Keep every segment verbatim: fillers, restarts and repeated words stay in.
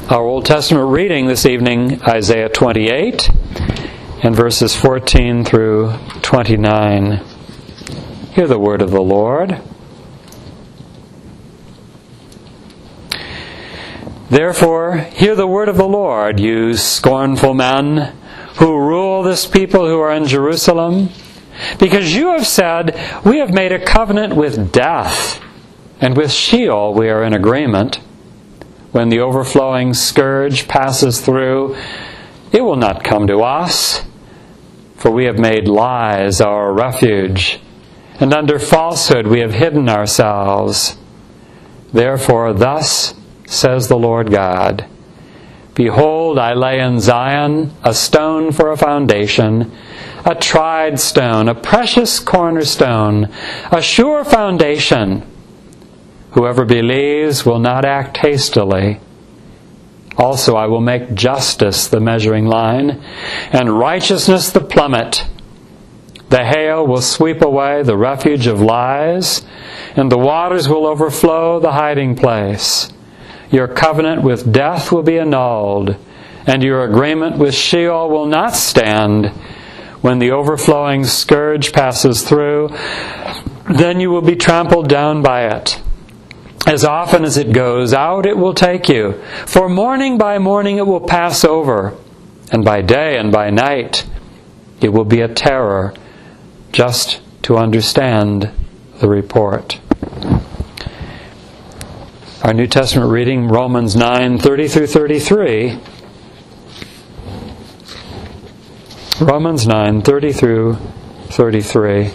Our Old Testament reading this evening, Isaiah twenty-eight, and verses fourteen through twenty-nine. Hear the word of the Lord. Therefore, hear the word of the Lord, you scornful men who rule this people who are in Jerusalem. Because you have said, we have made a covenant with death, and with Sheol we are in agreement. When the overflowing scourge passes through, it will not come to us, for we have made lies our refuge, and under falsehood we have hidden ourselves. Therefore, thus says the Lord God, Behold, I lay in Zion a stone for a foundation, a tried stone, a precious cornerstone, a sure foundation. Whoever believes will not act hastily. Also I will make justice the measuring line, and righteousness the plummet. The hail will sweep away the refuge of lies, and the waters will overflow the hiding place. Your covenant with death will be annulled, and your agreement with Sheol will not stand. When the overflowing scourge passes through, then you will be trampled down by it. As often as it goes out, it will take you. For morning by morning it will pass over, and by day and by night it will be a terror just to understand the report. Our New Testament reading, Romans nine, thirty through thirty-three. Romans nine, thirty through thirty-three.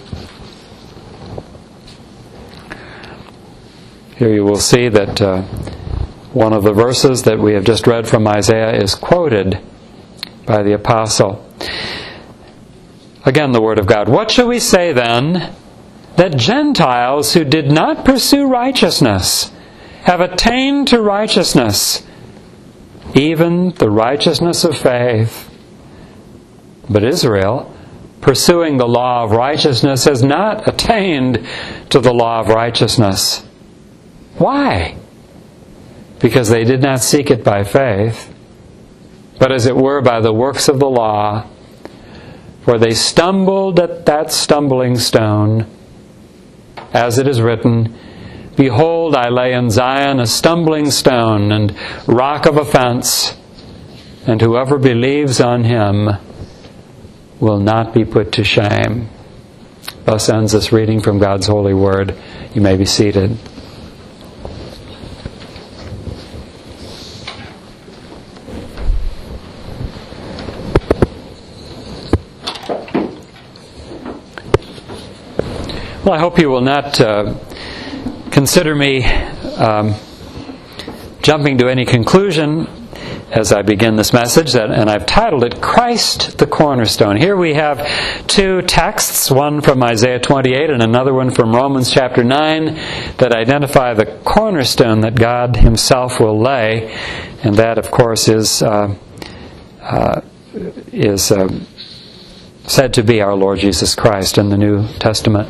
Here you will see that uh, one of the verses that we have just read from Isaiah is quoted by the apostle. Again, the word of God. What shall we say then? That Gentiles who did not pursue righteousness have attained to righteousness, even the righteousness of faith. But Israel, pursuing the law of righteousness, has not attained to the law of righteousness. Why? Because they did not seek it by faith, but as it were by the works of the law. For they stumbled at that stumbling stone, as it is written, Behold, I lay in Zion a stumbling stone and rock of offense, and whoever believes on him will not be put to shame. Thus ends this reading from God's holy word. You may be seated. Well, I hope you will not uh, consider me um, jumping to any conclusion as I begin this message, that, and I've titled it, Christ the Cornerstone. Here we have two texts, one from Isaiah twenty-eight and another one from Romans chapter nine, that identify the cornerstone that God Himself will lay, and that, of course, is uh, uh, is uh, said to be our Lord Jesus Christ in the New Testament.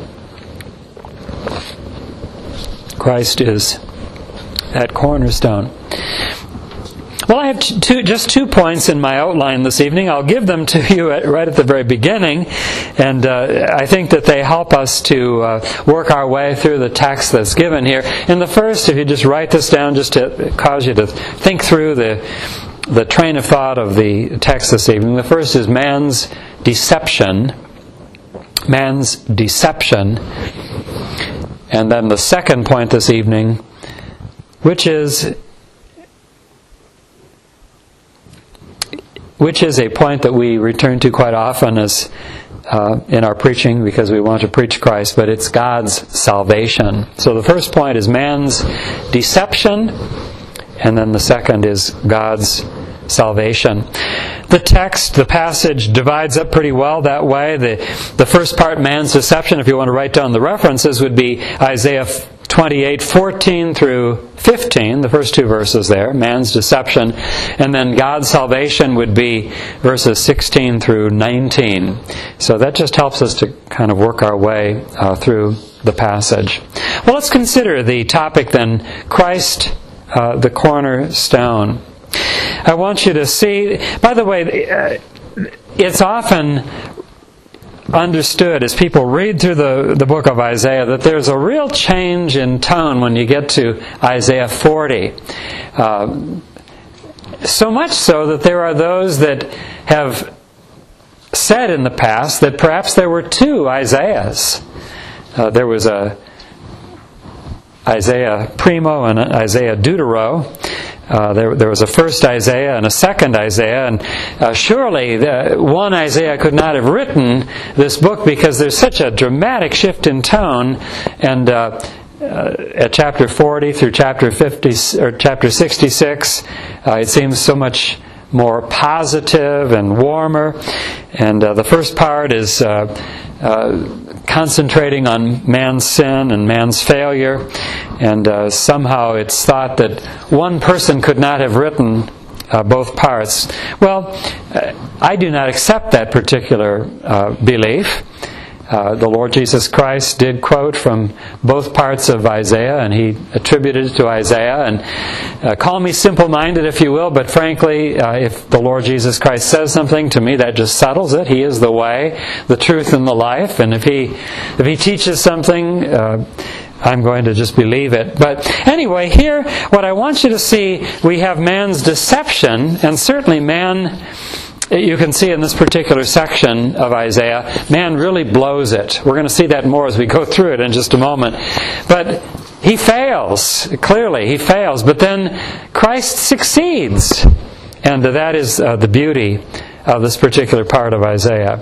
Christ is that cornerstone. Well, I have two, just two points in my outline this evening. I'll give them to you at, right at the very beginning, and uh, I think that they help us to uh, work our way through the text that's given here. In the first, if you just write this down just to cause you to think through the, the train of thought of the text this evening. The first is man's deception. Man's deception. And then the second point this evening, which is which is a point that we return to quite often as uh, in our preaching, because we want to preach Christ, but it's God's salvation. So the first point is man's deception, and then the second is God's salvation. The text, the passage, divides up pretty well that way. The, the first part, man's deception, if you want to write down the references, would be Isaiah twenty-eight, fourteen through fifteen, the first two verses there, man's deception. And then God's salvation would be verses sixteen through nineteen. So that just helps us to kind of work our way uh, through the passage. Well, let's consider the topic then, Christ, uh, the cornerstone. I want you to see, by the way, uh, it's often understood as people read through the, the book of Isaiah that there's a real change in tone when you get to Isaiah forty. Uh, so much so that there are those that have said in the past that perhaps there were two Isaiahs. Uh, there was a Isaiah Primo and Isaiah Deutero. Uh, there, there was a first Isaiah and a second Isaiah, and uh, surely the one Isaiah could not have written this book because there's such a dramatic shift in tone. And uh, uh, at chapter forty through chapter fifty or chapter sixty-six, uh, it seems so much more positive and warmer. And uh, the first part is Uh, uh, concentrating on man's sin and man's failure, and uh, somehow it's thought that one person could not have written uh, both parts. Well, uh, I do not accept that particular uh, belief. Uh, the Lord Jesus Christ did quote from both parts of Isaiah, and He attributed it to Isaiah. And uh, call me simple-minded if you will, but frankly, uh, if the Lord Jesus Christ says something to me, that just settles it. He is the way, the truth, and the life. And if He if He teaches something, uh, I'm going to just believe it. But anyway, here, what I want you to see, we have man's deception, and certainly man, you can see in this particular section of Isaiah, man really blows it. We're going to see that more as we go through it in just a moment. But he fails, clearly, he fails. But then Christ succeeds. And that is uh, the beauty of this particular part of Isaiah.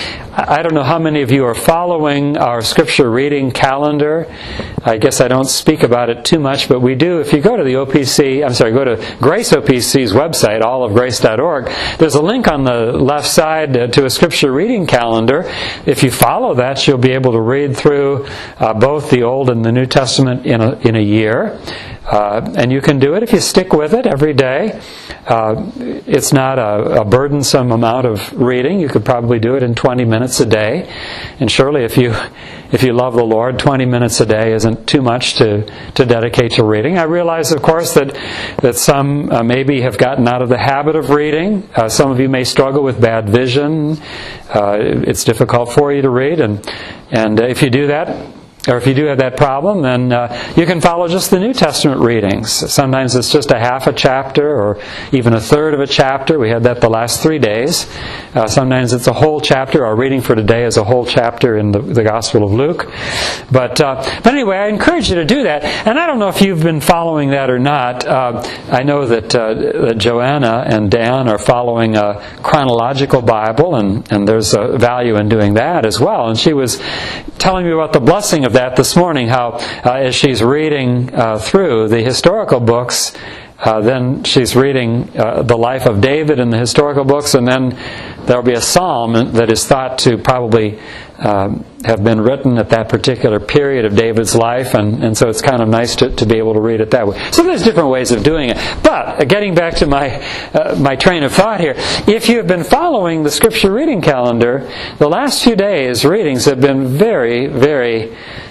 I don't know how many of you are following our scripture reading calendar. I guess I don't speak about it too much, but we do. If you go to the O P C, I'm sorry, go to Grace O P C's website, all of grace dot org, there's a link on the left side to a scripture reading calendar. If you follow that, you'll be able to read through uh, both the Old and the New Testament in a, in a year. Uh, and you can do it if you stick with it every day. Uh, it's not a, a burdensome amount of reading. You could probably do it in twenty minutes a day. And surely if you if you love the Lord, twenty minutes a day isn't too much to, to dedicate to reading. I realize, of course, that, that some uh, maybe have gotten out of the habit of reading. Uh, some of you may struggle with bad vision. Uh, it's difficult for you to read. And, and if you do that, or if you do have that problem, then uh, you can follow just the New Testament readings. Sometimes it's just a half a chapter or even a third of a chapter. We had that the last three days. Uh, sometimes it's a whole chapter. Our reading for today is a whole chapter in the, the Gospel of Luke. But uh, but anyway, I encourage you to do that. And I don't know if you've been following that or not. Uh, I know that, uh, that Joanna and Dan are following a chronological Bible, and, and there's a value in doing that as well. And she was telling me about the blessing of that this morning, how uh, as she's reading uh, through the historical books, uh, then she's reading uh, the life of David in the historical books, and then there'll be a psalm that is thought to probably um, have been written at that particular period of David's life, and, and so it's kind of nice to, to be able to read it that way. So there's different ways of doing it. But uh, getting back to my uh, my train of thought here, if you have been following the scripture reading calendar, the last few days' readings have been very, very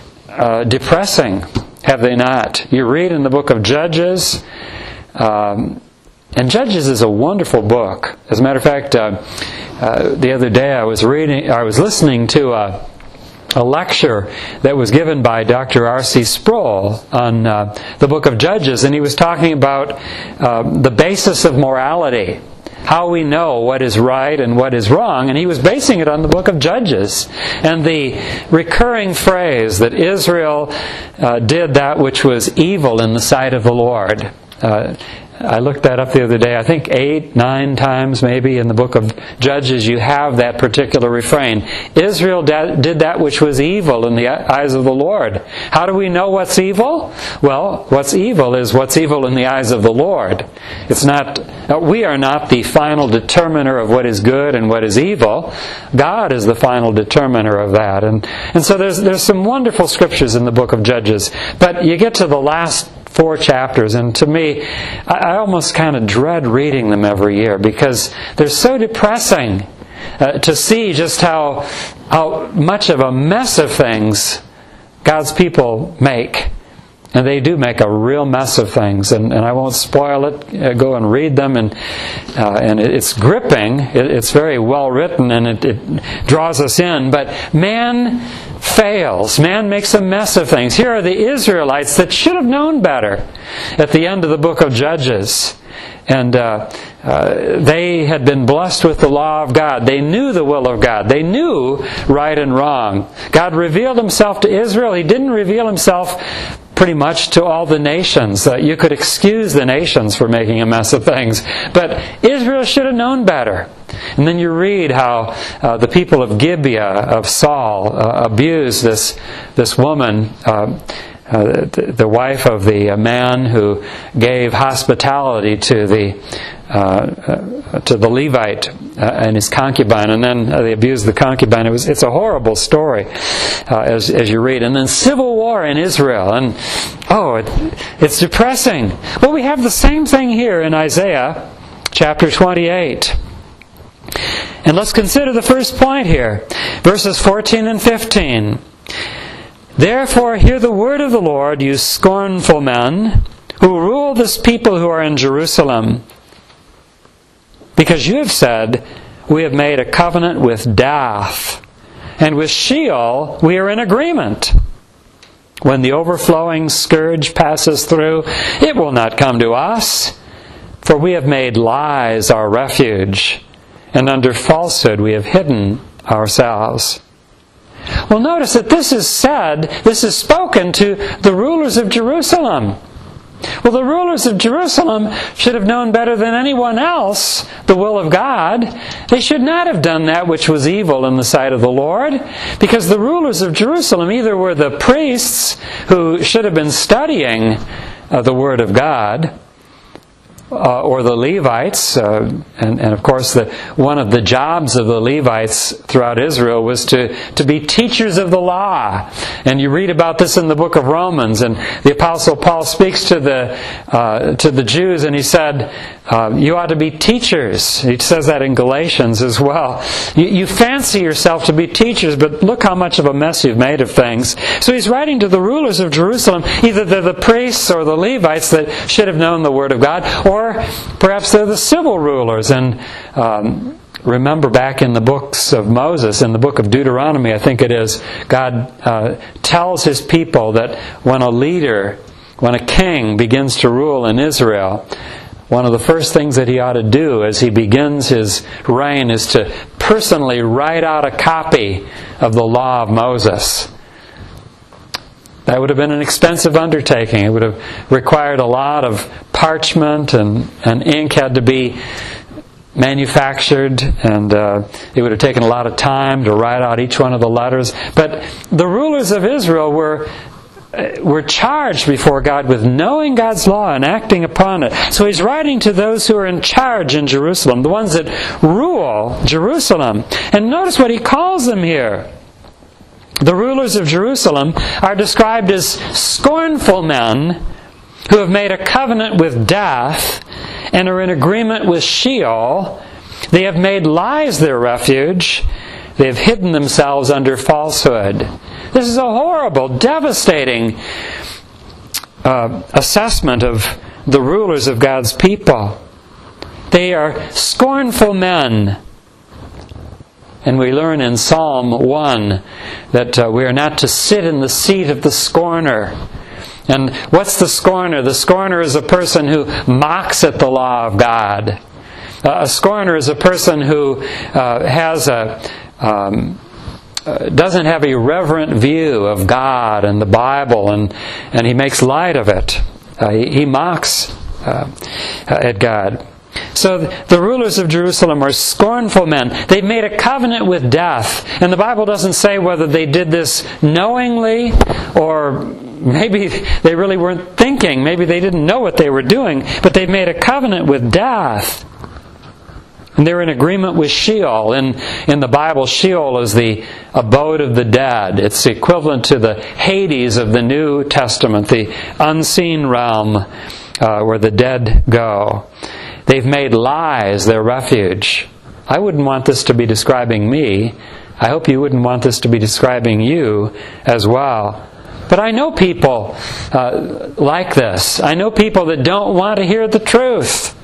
uh, depressing, have they not? You read in the book of Judges, um, and Judges is a wonderful book. As a matter of fact, uh, uh, the other day I was reading, I was listening to a, a lecture that was given by Doctor R C Sproul on uh, the book of Judges, and he was talking about uh, the basis of morality, how we know what is right and what is wrong, and he was basing it on the book of Judges. And the recurring phrase that Israel uh, did that which was evil in the sight of the Lord. Uh, I looked that up the other day. I think eight, nine times maybe in the book of Judges you have that particular refrain. Israel did that which was evil in the eyes of the Lord. How do we know what's evil? Well, what's evil is what's evil in the eyes of the Lord. It's not. We are not the final determiner of what is good and what is evil. God is the final determiner of that. And and so there's there's some wonderful scriptures in the book of Judges. But you get to the last four chapters, and to me, I, I almost kind of dread reading them every year because they're so depressing uh, to see just how how much of a mess of things God's people make. And they do make a real mess of things, and, and I won't spoil it. Uh, go and read them, and uh, and it's gripping. It, it's very well written, and it, it draws us in. But man fails. Man makes a mess of things. Here are the Israelites that should have known better at the end of the book of Judges. And uh, uh, they had been blessed with the law of God. They knew the will of God. They knew right and wrong. God revealed Himself to Israel. He didn't reveal Himself pretty much to all the nations. Uh, you could excuse the nations for making a mess of things. But Israel should have known better. And then you read how uh, the people of Gibeah, of Saul, uh, abused this, this woman, uh, Uh, the, the wife of the uh, man who gave hospitality to the uh, uh, to the Levite uh, and his concubine, and then uh, they abused the concubine. It was it's a horrible story uh, as as you read, and then civil war in Israel, and oh, it, it's depressing. Well, we have the same thing here in Isaiah chapter twenty-eight, and let's consider the first point here, verses fourteen and fifteen. Therefore, hear the word of the Lord, you scornful men, who rule this people who are in Jerusalem. Because you have said, we have made a covenant with death, and with Sheol we are in agreement. When the overflowing scourge passes through, it will not come to us, for we have made lies our refuge, and under falsehood we have hidden ourselves. Well, notice that this is said, this is spoken to the rulers of Jerusalem. Well, the rulers of Jerusalem should have known better than anyone else the will of God. They should not have done that which was evil in the sight of the Lord, because the rulers of Jerusalem either were the priests who should have been studying uh, the Word of God, Uh, or the Levites, uh, and, and of course the, one of the jobs of the Levites throughout Israel was to, to be teachers of the law. And you read about this in the book of Romans, and the Apostle Paul speaks to the uh, to the Jews, and he said, uh, you ought to be teachers. He says that in Galatians as well. You, you fancy yourself to be teachers, but look how much of a mess you've made of things. So he's writing to the rulers of Jerusalem, either they're the priests or the Levites that should have known the Word of God, or Or perhaps they're the civil rulers. And um, remember back in the books of Moses, in the book of Deuteronomy, I think it is, God uh, tells His people that when a leader, when a king begins to rule in Israel, one of the first things that he ought to do as he begins his reign is to personally write out a copy of the law of Moses. That would have been an expensive undertaking. It would have required a lot of parchment, and, and ink had to be manufactured, and uh, it would have taken a lot of time to write out each one of the letters. But the rulers of Israel were were charged before God with knowing God's law and acting upon it. So he's writing to those who are in charge in Jerusalem, the ones that rule Jerusalem. And notice what he calls them here. The rulers of Jerusalem are described as scornful men who have made a covenant with death and are in agreement with Sheol. They have made lies their refuge. They have hidden themselves under falsehood. This is a horrible, devastating uh, assessment of the rulers of God's people. They are scornful men. And we learn in Psalm one that uh, we are not to sit in the seat of the scorner. And what's the scorner? The scorner is a person who mocks at the law of God. Uh, a scorner is a person who uh, has a um, uh, doesn't have a reverent view of God and the Bible, and and he makes light of it. Uh, he, he mocks uh, at God. So the rulers of Jerusalem are scornful men. They've made a covenant with death. And the Bible doesn't say whether they did this knowingly, or maybe they really weren't thinking. Maybe they didn't know what they were doing. But they've made a covenant with death. And they're in agreement with Sheol. In, in the Bible, Sheol is the abode of the dead. It's equivalent to the Hades of the New Testament, the unseen realm uh, where the dead go. They've made lies their refuge. I wouldn't want this to be describing me. I hope you wouldn't want this to be describing you as well. But I know people uh, like this. I know people that don't want to hear the truth.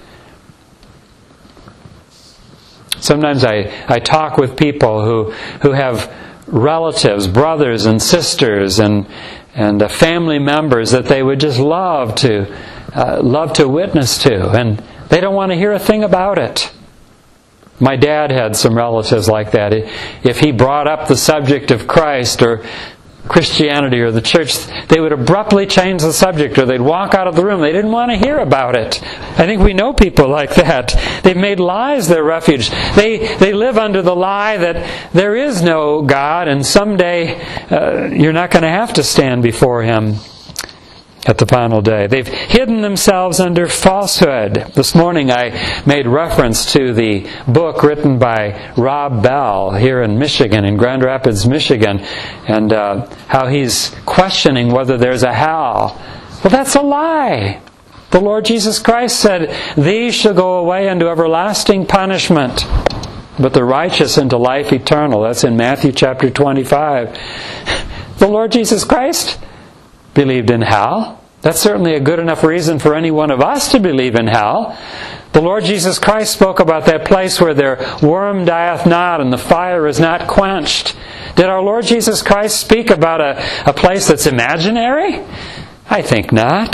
Sometimes I, I talk with people who who have relatives, brothers and sisters, and and uh, family members that they would just love to uh, love to witness to, and they don't want to hear a thing about it. My dad had some relatives like that. If he brought up the subject of Christ or Christianity or the church, they would abruptly change the subject, or they'd walk out of the room. They didn't want to hear about it. I think we know people like that. They've made lies their refuge. They they live under the lie that there is no God, and someday uh, you're not going to have to stand before Him at the final day. They've hidden themselves under falsehood. This morning I made reference to the book written by Rob Bell here in Michigan, in Grand Rapids, Michigan, and uh, how he's questioning whether there's a hell. Well, that's a lie. The Lord Jesus Christ said, "These shall go away into everlasting punishment, but the righteous into life eternal." That's in Matthew chapter twenty-five. The Lord Jesus Christ believed in hell. That's certainly a good enough reason for any one of us to believe in hell. The Lord Jesus Christ spoke about that place where their worm dieth not and the fire is not quenched. Did our Lord Jesus Christ speak about a, a place that's imaginary? I think not.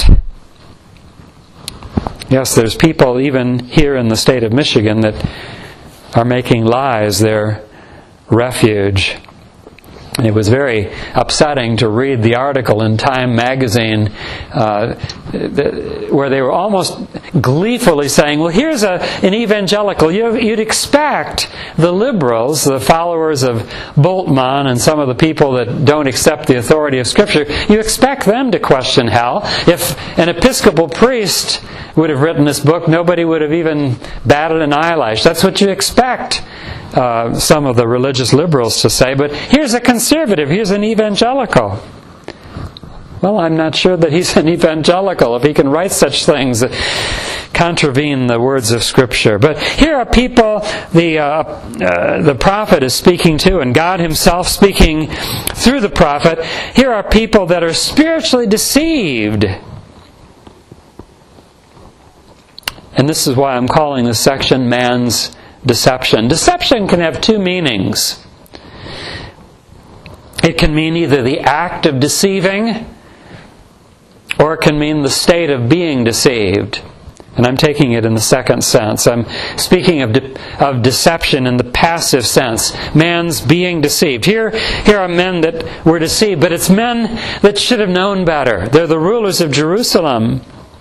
Yes, there's people even here in the state of Michigan that are making lies their refuge. It was very upsetting to read the article in Time magazine uh, where they were almost gleefully saying, well, here's a, an evangelical. You, you'd expect the liberals, the followers of Bultmann and some of the people that don't accept the authority of Scripture, you expect them to question hell. If an Episcopal priest would have written this book, nobody would have even batted an eyelash. That's what you expect Uh, some of the religious liberals to say, but here's a conservative, here's an evangelical. Well, I'm not sure that he's an evangelical if he can write such things that contravene the words of Scripture. But here are people the uh, uh, the prophet is speaking to, and God Himself speaking through the prophet. Here are people that are spiritually deceived. And this is why I'm calling this section Man's Deception. Deception can have two meanings. It can mean either the act of deceiving, or it can mean the state of being deceived. And I'm taking it in the second sense. I'm speaking of de- of deception in the passive sense. Man's being deceived. Here, here are men that were deceived, but it's men that should have known better. They're the rulers of Jerusalem.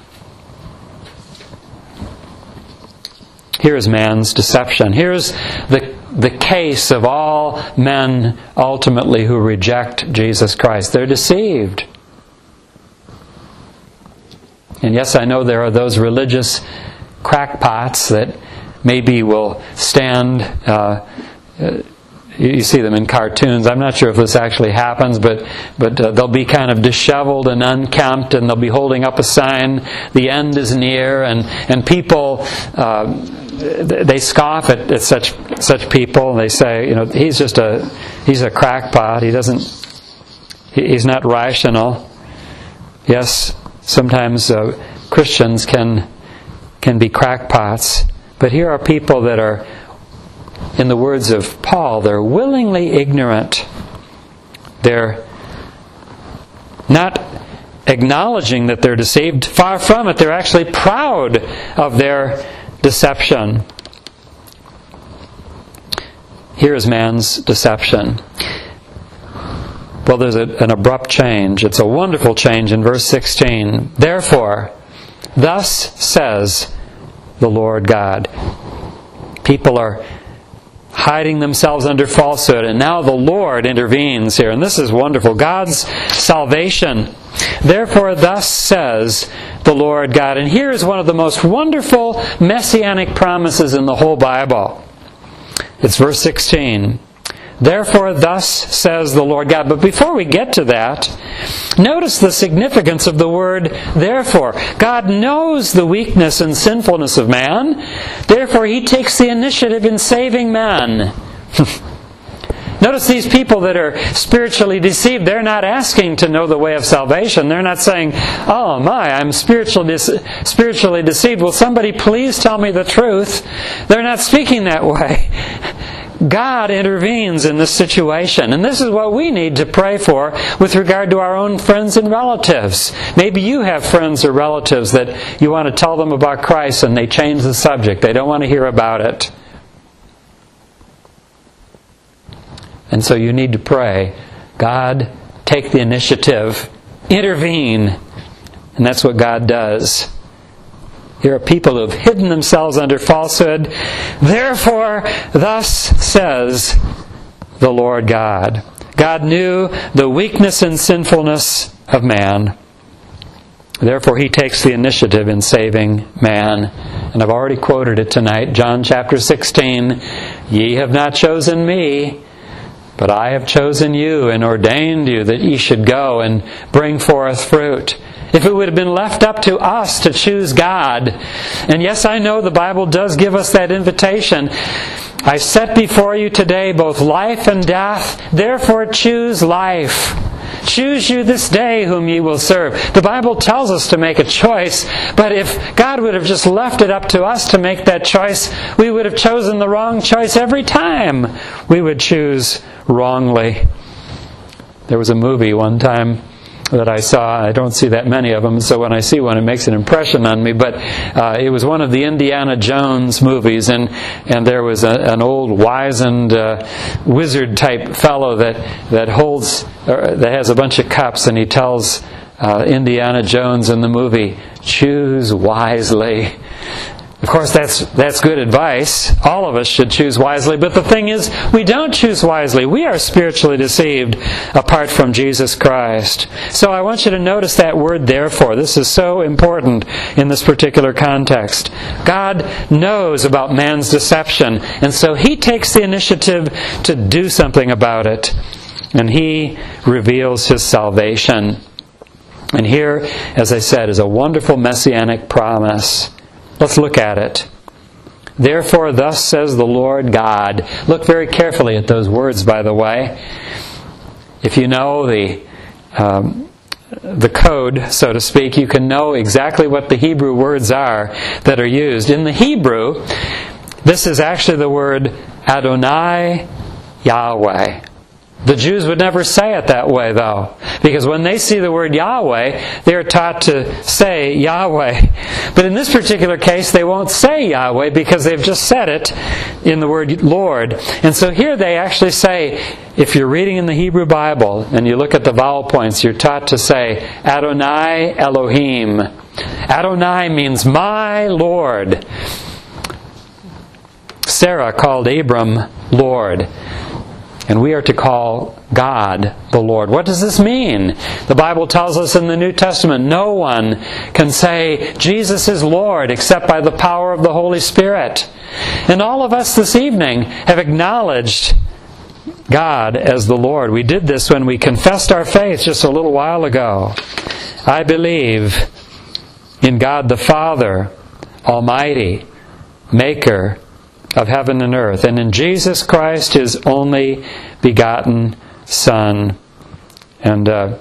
Here's man's deception. Here's the, the case of all men ultimately who reject Jesus Christ. They're deceived. And yes, I know there are those religious crackpots that maybe will stand... Uh, uh, You see them in cartoons. I'm not sure if this actually happens, but but uh, they'll be kind of disheveled and unkempt, and they'll be holding up a sign, "The end is near," and and people uh, they scoff at, at such such people, and they say, you know, he's just a he's a crackpot. He doesn't he, he's not rational. Yes, sometimes uh, Christians can can be crackpots, but here are people that are, in the words of Paul, they're willingly ignorant. They're not acknowledging that they're deceived. Far from it. They're actually proud of their deception. Here is man's deception. Well, there's a, an abrupt change. It's a wonderful change in verse sixteen. Therefore, thus says the Lord God. People are hiding themselves under falsehood, and now the Lord intervenes here, and this is wonderful. God's salvation. Therefore, thus says the Lord God. And here is one of the most wonderful messianic promises in the whole Bible. It's verse sixteen. Therefore, thus says the Lord God. But before we get to that, notice the significance of the word therefore. God knows the weakness and sinfulness of man. Therefore, He takes the initiative in saving man. Notice these people that are spiritually deceived, they're not asking to know the way of salvation. They're not saying, oh my, I'm spiritually, spiritually deceived. Will somebody please tell me the truth? They're not speaking that way. God intervenes in this situation. And this is what we need to pray for with regard to our own friends and relatives. Maybe you have friends or relatives that you want to tell them about Christ and they change the subject. They don't want to hear about it. And so you need to pray, God, take the initiative, intervene. And that's what God does. Here are people who have hidden themselves under falsehood. Therefore, thus says the Lord God. God knew the weakness and sinfulness of man. Therefore, He takes the initiative in saving man. And I've already quoted it tonight. John chapter sixteen. Ye have not chosen me, but I have chosen you and ordained you that ye should go and bring forth fruit. If it would have been left up to us to choose God, and yes, I know the Bible does give us that invitation. I set before you today both life and death, therefore choose life. Choose you this day whom ye will serve. The Bible tells us to make a choice, but if God would have just left it up to us to make that choice, we would have chosen the wrong choice every time. We would choose wrongly. There was a movie one time that I saw. I don't see that many of them, so when I see one, it makes an impression on me. But uh, it was one of the Indiana Jones movies, and and there was a, an old wizened uh, wizard-type fellow that that holds uh, that has a bunch of cups, and he tells uh, Indiana Jones in the movie, "Choose wisely." Of course, that's that's good advice. All of us should choose wisely. But the thing is, we don't choose wisely. We are spiritually deceived apart from Jesus Christ. So I want you to notice that word, therefore. This is so important in this particular context. God knows about man's deception, and so He takes the initiative to do something about it. And He reveals His salvation. And here, as I said, is a wonderful messianic promise. Let's look at it. Therefore, thus says the Lord God. Look very carefully at those words, by the way. If you know the um, the code, so to speak, you can know exactly what the Hebrew words are that are used. In the Hebrew, this is actually the word Adonai Yahweh. The Jews would never say it that way, though, because when they see the word Yahweh, they're taught to say Yahweh. But in this particular case, they won't say Yahweh because they've just said it in the word Lord. And so here they actually say, if you're reading in the Hebrew Bible and you look at the vowel points, you're taught to say Adonai Elohim. Adonai means my Lord. Sarah called Abram Lord. And we are to call God the Lord. What does this mean? The Bible tells us in the New Testament, no one can say Jesus is Lord except by the power of the Holy Spirit. And all of us this evening have acknowledged God as the Lord. We did this when we confessed our faith just a little while ago. I believe in God the Father, Almighty, Maker of heaven and earth, and in Jesus Christ, His only begotten Son. And uh,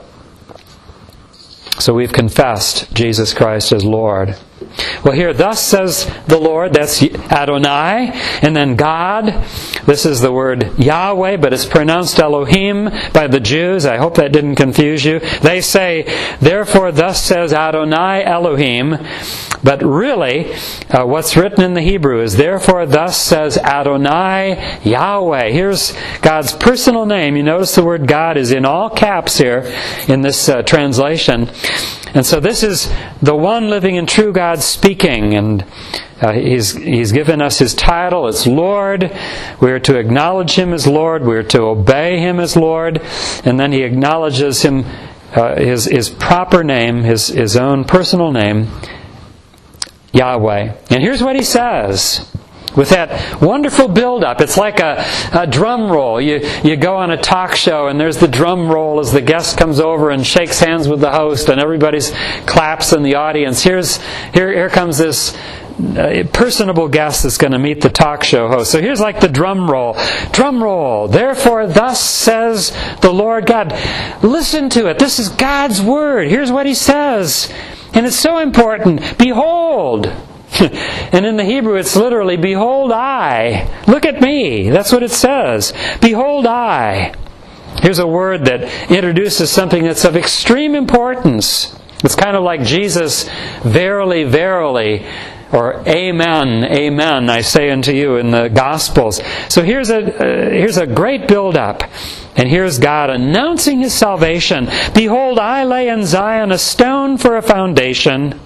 so we've confessed Jesus Christ as Lord. Well, here, thus says the Lord, that's Adonai, and then God. This is the word Yahweh, but it's pronounced Elohim by the Jews. I hope that didn't confuse you. They say, therefore, thus says Adonai Elohim. But really, uh, what's written in the Hebrew is, therefore, thus says Adonai Yahweh. Here's God's personal name. You notice the word God is in all caps here in this uh, translation. And so this is the one living and true God speaking, and uh, he's, he's given us His title. It's Lord. We are to acknowledge Him as Lord. We are to obey Him as Lord. And then He acknowledges Him, uh, His, His proper name, His, His own personal name, Yahweh. And here's what He says. With that wonderful build-up, it's like a, a drum roll. You you go on a talk show and there's the drum roll as the guest comes over and shakes hands with the host and everybody's claps in the audience. Here's here here comes this a personable guest that's going to meet the talk show host. So here's like the drum roll. Drum roll. Therefore, thus says the Lord God. Listen to it. This is God's word. Here's what He says. And it's so important. Behold. And in the Hebrew it's literally, behold I. Look at me. That's what it says. Behold I. Here's a word that introduces something that's of extreme importance. It's kind of like Jesus, verily, verily, or amen, amen, I say unto you in the Gospels. So here's a uh, here's a great build-up. And here's God announcing His salvation. Behold, I lay in Zion a stone for a foundation,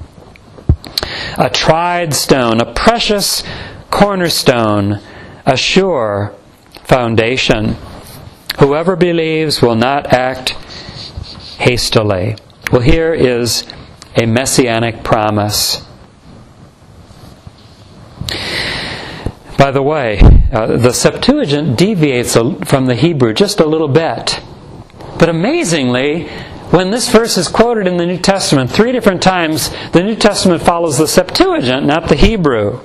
a tried stone, a precious cornerstone, a sure foundation. Whoever believes will not act hastily. Well, here is a messianic promise. By the way, uh, the Septuagint deviates from the Hebrew just a little bit. But amazingly, when this verse is quoted in the New Testament, three different times, the New Testament follows the Septuagint, not the Hebrew.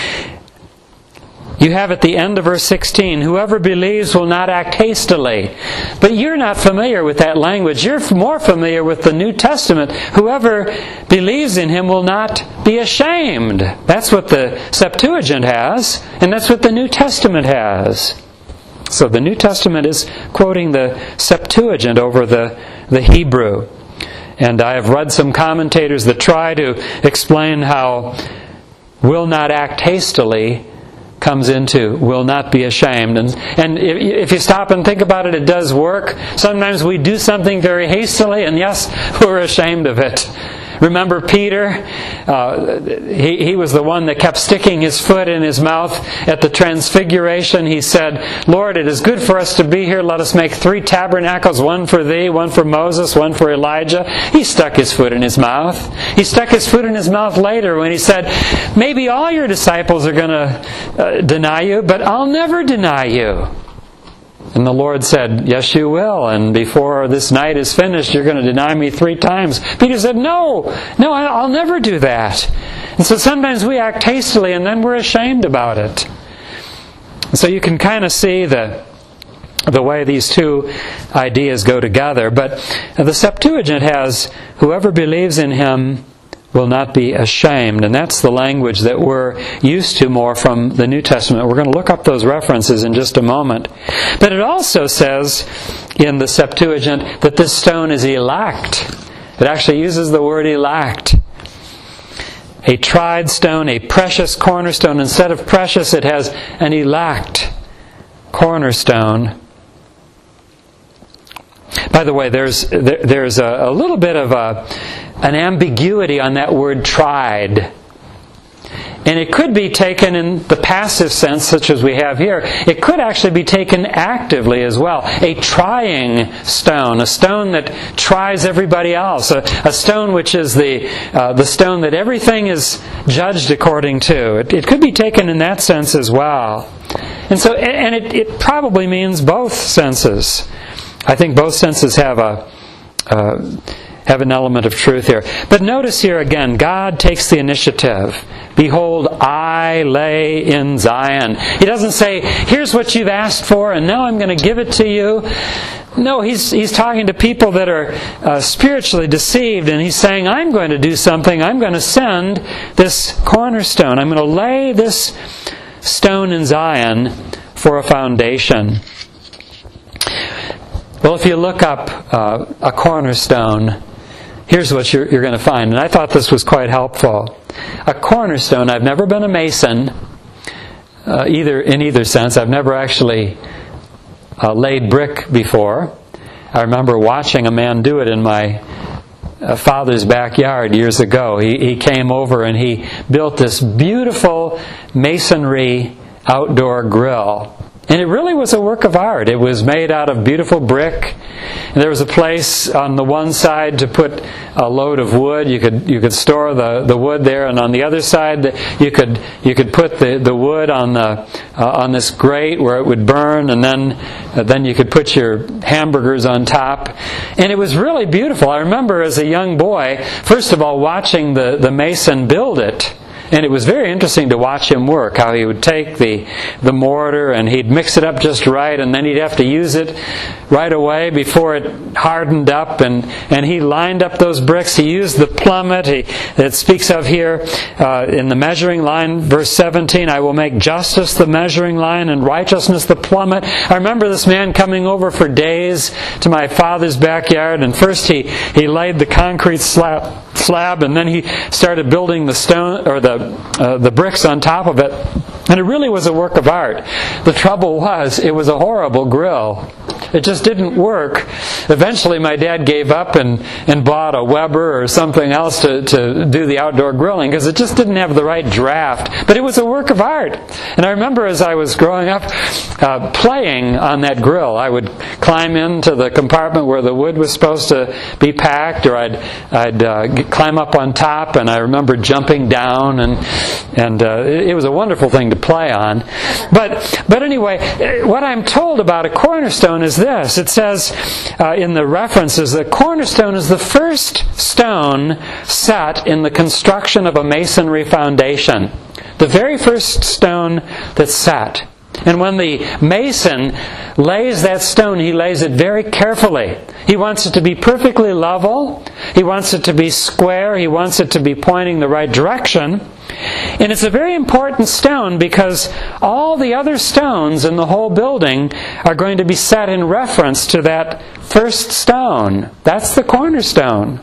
You have at the end of verse sixteen, whoever believes will not act hastily. But you're not familiar with that language. You're more familiar with the New Testament. Whoever believes in Him will not be ashamed. That's what the Septuagint has, and that's what the New Testament has. So the New Testament is quoting the Septuagint over the, the Hebrew. And I have read some commentators that try to explain how will not act hastily comes into will not be ashamed. And, and if you stop and think about it, it does work. Sometimes we do something very hastily, and yes, we're ashamed of it. Remember Peter? Uh, he, he was the one that kept sticking his foot in his mouth at the Transfiguration. He said, Lord, it is good for us to be here. Let us make three tabernacles, one for Thee, one for Moses, one for Elijah. He stuck his foot in his mouth. He stuck his foot in his mouth later when he said, maybe all your disciples are going to uh, deny you, but I'll never deny you. And the Lord said, yes, you will. And before this night is finished, you're going to deny me three times. Peter said, no, no, I'll never do that. And so sometimes we act hastily and then we're ashamed about it. So you can kind of see the, the way these two ideas go together. But the Septuagint has, whoever believes in Him will not be ashamed. And that's the language that we're used to more from the New Testament. We're going to look up those references in just a moment. But it also says in the Septuagint that this stone is elect. It actually uses the word elect. A tried stone, a precious cornerstone. Instead of precious, it has an elect cornerstone. By the way, there's there, there's a, a little bit of a an ambiguity on that word tried. And it could be taken in the passive sense, such as we have here. It could actually be taken actively as well. A trying stone, a stone that tries everybody else, a, a stone which is the uh, the stone that everything is judged according to. It, it could be taken in that sense as well. And so, and it, it probably means both senses. I think both senses have a uh, have an element of truth here. But notice here again, God takes the initiative. Behold, I lay in Zion. He doesn't say, here's what you've asked for, and now I'm going to give it to you. No, he's he's talking to people that are uh, spiritually deceived, and he's saying, I'm going to do something. I'm going to send this cornerstone. I'm going to lay this stone in Zion for a foundation. Well, if you look up uh, a cornerstone, here's what you're, you're going to find. And I thought this was quite helpful. A cornerstone, I've never been a mason, uh, either in either sense. I've never actually uh, laid brick before. I remember watching a man do it in my uh, father's backyard years ago. He, he came over and he built this beautiful masonry outdoor grill. And it really was a work of art. It was made out of beautiful brick. And there was a place on the one side to put a load of wood. You could you could store the, the wood there, and on the other side you could you could put the, the wood on the uh, on this grate where it would burn, and then uh, then you could put your hamburgers on top. And it was really beautiful. I remember as a young boy, first of all, watching the, the mason build it. And it was very interesting to watch him work, how he would take the, the mortar and he'd mix it up just right, and then he'd have to use it right away before it hardened up. And, and he lined up those bricks. He used the plummet. He, it speaks of here uh, in the measuring line, verse seventeen, I will make justice the measuring line and righteousness the plummet. I remember this man coming over for days to my father's backyard, and first he, he laid the concrete slab, slab and then he started building the stone or the uh, the bricks on top of it, and it really was a work of art. The trouble was, it was a horrible grill. It just didn't work. Eventually my dad gave up and, and bought a Weber or something else to, to do the outdoor grilling, because it just didn't have the right draft. But it was a work of art. And I remember as I was growing up uh, playing on that grill, I would climb into the compartment where the wood was supposed to be packed, or I'd, I'd uh, climb up on top, and I remember jumping down, and, and uh, it, it was a wonderful thing to play on. But, but anyway, what I'm told about a cornerstone is this. It says uh, in the references that cornerstone is the first stone set in the construction of a masonry foundation. The very first stone that's set. And when the mason lays that stone, he lays it very carefully. He wants it to be perfectly level. He wants it to be square. He wants it to be pointing the right direction. And it's a very important stone because all the other stones in the whole building are going to be set in reference to that first stone. That's the cornerstone.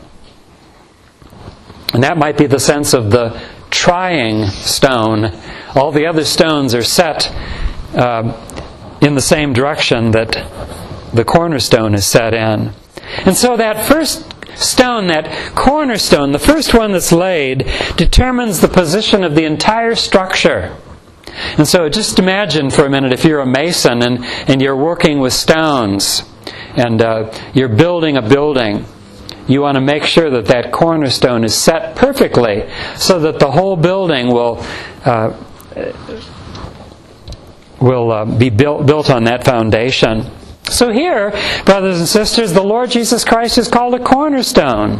And that might be the sense of the trying stone. All the other stones are set uh, in the same direction that the cornerstone is set in. And so that first stone, that cornerstone, the first one that's laid, determines the position of the entire structure. And so just imagine for a minute if you're a mason and, and you're working with stones and uh, you're building a building. You want to make sure that that cornerstone is set perfectly so that the whole building will uh, will uh, be built built on that foundation. So here, brothers and sisters, the Lord Jesus Christ is called a cornerstone.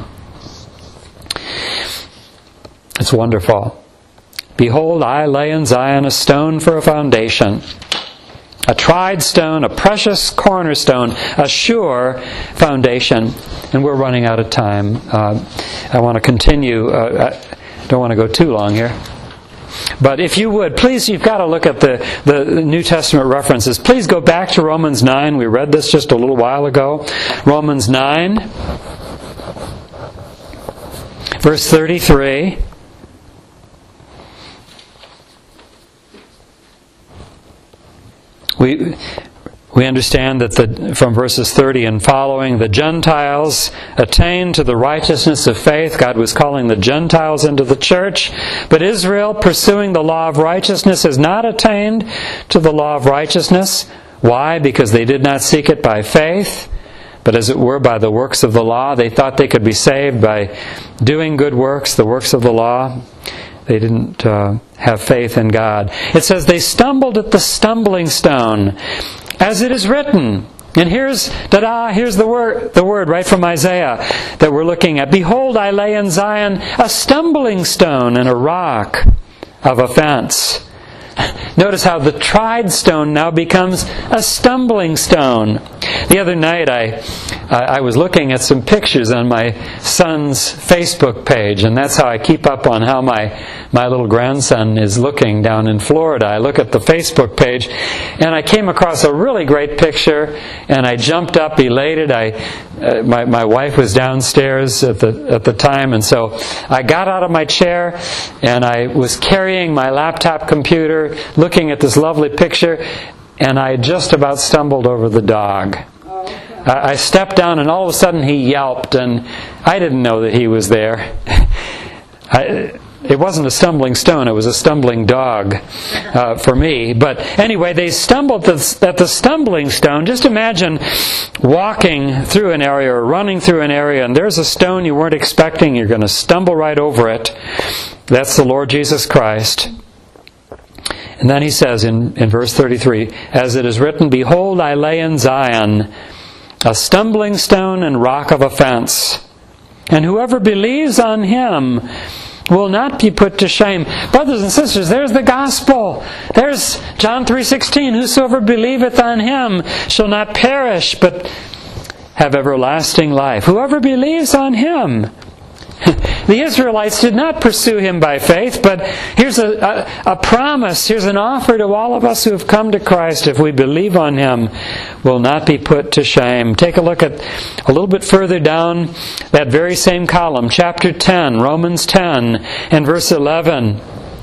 It's wonderful. Behold, I lay in Zion a stone for a foundation, a tried stone, a precious cornerstone, a sure foundation. And we're running out of time. Uh, I want to continue. Uh, I don't want to go too long here. But if you would, please, you've got to look at the, the New Testament references. Please go back to Romans nine. We read this just a little while ago. Romans nine, verse thirty-three. We... We understand that the, from verses thirty and following, the Gentiles attained to the righteousness of faith. God was calling the Gentiles into the church. But Israel, pursuing the law of righteousness, has not attained to the law of righteousness. Why? Because they did not seek it by faith, but as it were by the works of the law. They thought they could be saved by doing good works, the works of the law. They didn't uh, have faith in God. It says they stumbled at the stumbling stone, as it is written. And here's, ta-da, here's the word, the word right from Isaiah that we're looking at. Behold, I lay in Zion a stumbling stone and a rock of offense. Notice how the tried stone now becomes a stumbling stone. The other night I I was looking at some pictures on my son's Facebook page, and that's how I keep up on how my, my little grandson is looking down in Florida. I look at the Facebook page, and I came across a really great picture, and I jumped up elated. I uh, my my wife was downstairs at the at the time, and so I got out of my chair, and I was carrying my laptop computer, looking at this lovely picture, and I just about stumbled over the dog. I stepped down, and all of a sudden he yelped, and I didn't know that he was there. I, it wasn't a stumbling stone, it was a stumbling dog uh, for me. But anyway, they stumbled at the stumbling stone. Just imagine walking through an area or running through an area, and there's a stone you weren't expecting. You're going to stumble right over it. That's the Lord Jesus Christ. And then he says in, in verse thirty-three, as it is written, behold, I lay in Zion a stumbling stone and rock of offense. And whoever believes on him will not be put to shame. Brothers and sisters, there's the gospel. There's John three sixteen. Whosoever believeth on him shall not perish, but have everlasting life. Whoever believes on him. The Israelites did not pursue him by faith, but here's a, a, a promise, here's an offer to all of us who have come to Christ. If we believe on him, we'll not be put to shame. Take a look at a little bit further down that very same column, chapter ten, Romans ten, and verse eleven.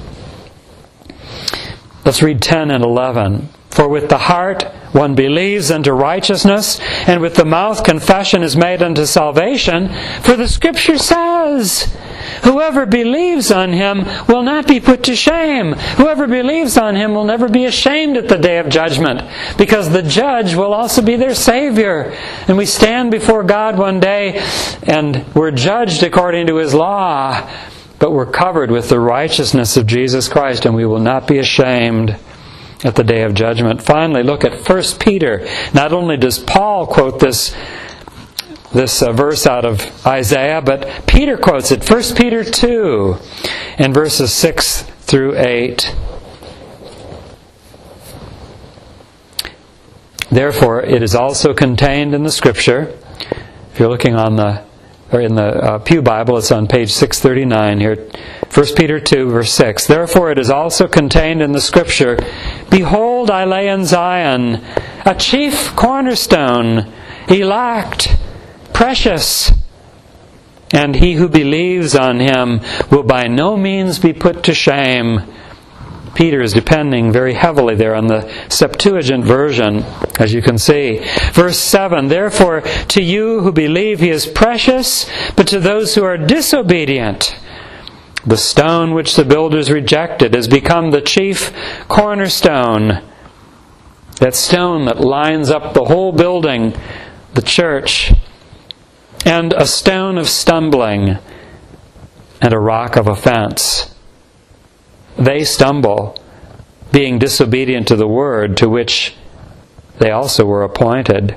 Let's read ten and eleven. For with the heart one believes unto righteousness, and with the mouth confession is made unto salvation. For the Scripture says, whoever believes on him will not be put to shame. Whoever believes on him will never be ashamed at the day of judgment, because the judge will also be their Savior. And we stand before God one day, and we're judged according to his law, but we're covered with the righteousness of Jesus Christ, and we will not be ashamed at the day of judgment. Finally, look at First Peter. Not only does Paul quote this, this uh, verse out of Isaiah, but Peter quotes it. First Peter two, and verses six through eight. Therefore, it is also contained in the Scripture. If you're looking on the or in the uh, Pew Bible, it's on page six thirty-nine here. First Peter two, verse six. Therefore it is also contained in the Scripture, behold, I lay in Zion a chief cornerstone, elect, precious, and he who believes on him will by no means be put to shame. Peter is depending very heavily there on the Septuagint version, as you can see. Verse seven, therefore to you who believe he is precious, but to those who are disobedient, the stone which the builders rejected has become the chief cornerstone. That stone that lines up the whole building, the church, and a stone of stumbling and a rock of offense. They stumble, being disobedient to the word to which they also were appointed.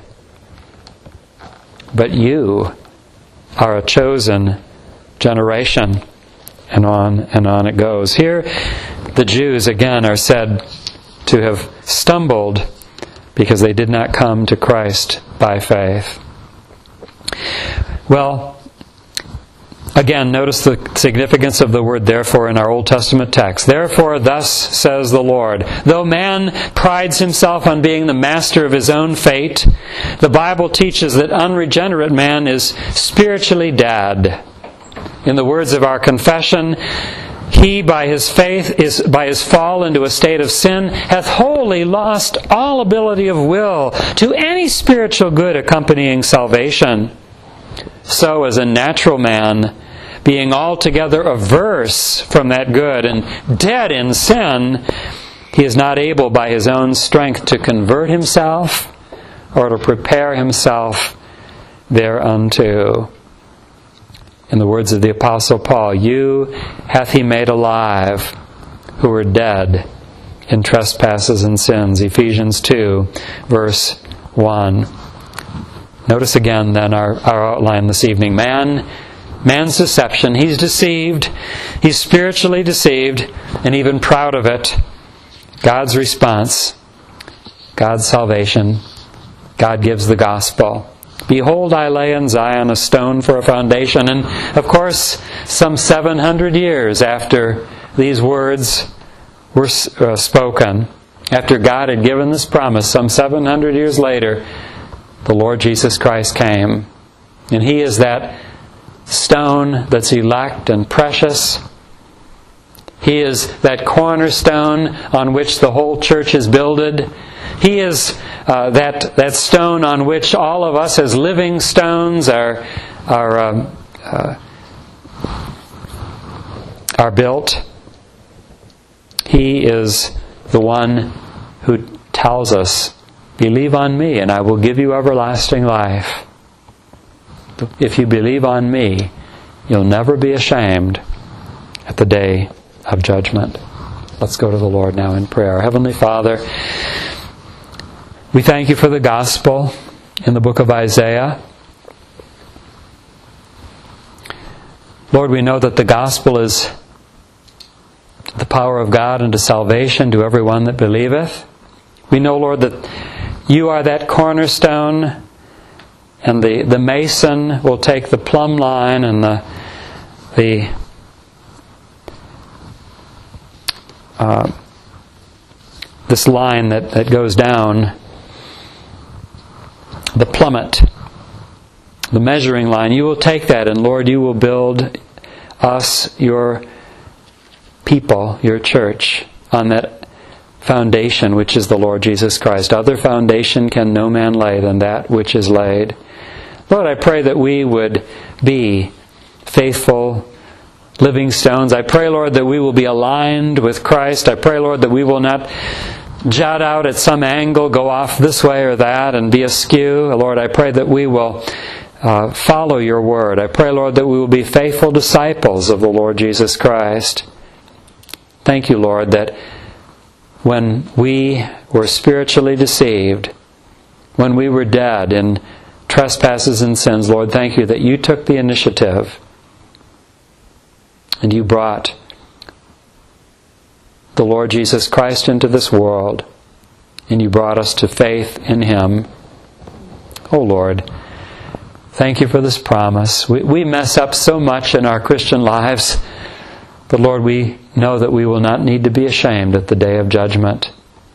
But you are a chosen generation. And on and on it goes. Here, the Jews again are said to have stumbled because they did not come to Christ by faith. Well, again, notice the significance of the word therefore in our Old Testament text. Therefore, thus says the Lord. Though man prides himself on being the master of his own fate, the Bible teaches that unregenerate man is spiritually dead. In the words of our confession, he by his faith is by his fall into a state of sin hath wholly lost all ability of will to any spiritual good accompanying salvation. So as a natural man, being altogether averse from that good and dead in sin, he is not able by his own strength to convert himself or to prepare himself thereunto. In the words of the Apostle Paul, you hath he made alive who were dead in trespasses and sins. Ephesians two, verse one. Notice again then our, our outline this evening. Man, man's deception. He's deceived. He's spiritually deceived and even proud of it. God's response. God's salvation. God gives the gospel. Behold, I lay in Zion a stone for a foundation. And, of course, some seven hundred years after these words were uh, spoken, after God had given this promise, some seven hundred years later, the Lord Jesus Christ came. And He is that stone that's elect and precious. He is that cornerstone on which the whole church is builded. He is uh, that that stone on which all of us as living stones are are um, uh, are built. He is the one who tells us, "Believe on me, and I will give you everlasting life." If you believe on me, you'll never be ashamed at the day of judgment. Let's go to the Lord now in prayer. Heavenly Father, we thank you for the gospel in the book of Isaiah. Lord, we know that the gospel is the power of God unto salvation to everyone that believeth. We know, Lord, that you are that cornerstone, and the, the mason will take the plumb line and the the uh, this line that, that goes down, the plummet, the measuring line. You will take that, and Lord, you will build us, your people, your church, on that foundation which is the Lord Jesus Christ. Other foundation can no man lay than that which is laid. Lord, I pray that we would be faithful living stones. I pray, Lord, that we will be aligned with Christ. I pray, Lord, that we will not jut out at some angle, go off this way or that, and be askew. Lord, I pray that we will uh, follow your word. I pray, Lord, that we will be faithful disciples of the Lord Jesus Christ. Thank you, Lord, that when we were spiritually deceived, when we were dead in trespasses and sins, Lord, thank you that you took the initiative and you brought the Lord Jesus Christ into this world, and you brought us to faith in Him. Oh Lord, thank you for this promise. We, we mess up so much in our Christian lives, but Lord, we know that we will not need to be ashamed at the day of judgment,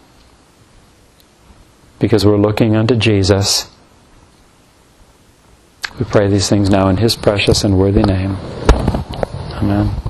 because we're looking unto Jesus. We pray these things now in His precious and worthy name. Amen.